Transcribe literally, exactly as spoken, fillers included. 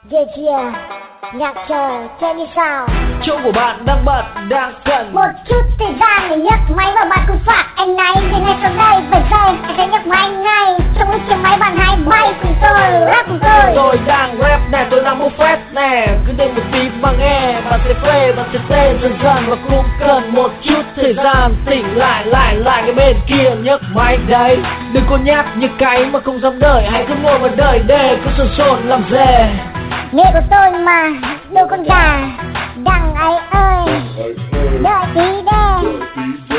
Yeah yeah, nhạc chờ, chơi đi sao? Chỗ của bạn đang bận, đang cần một chút thời gian để nhấc máy và bạn cùng phạt anh này. Thì ngay sau đây, vài giây, anh sẽ nhấc máy ngay. Trong cái chiếc máy bạn hãy bay cùng tôi, rap cùng tôi. Tôi đang rap nè, tôi đang bốc phét nè. Cứ để một tí mà nghe, bạn sẽ phê, bạn sẽ tê dần dần. Và cũng cần một chút thời gian tỉnh lại, lại, lại cái bên kia nhấc máy đấy. Đừng có nhát như cái mà không dám đợi. Hãy cứ ngồi và đợi để cứ sồn sồn làm dề. Nghe của tôi mà, đâu con gà đằng ấy ơi, đợi tí đê.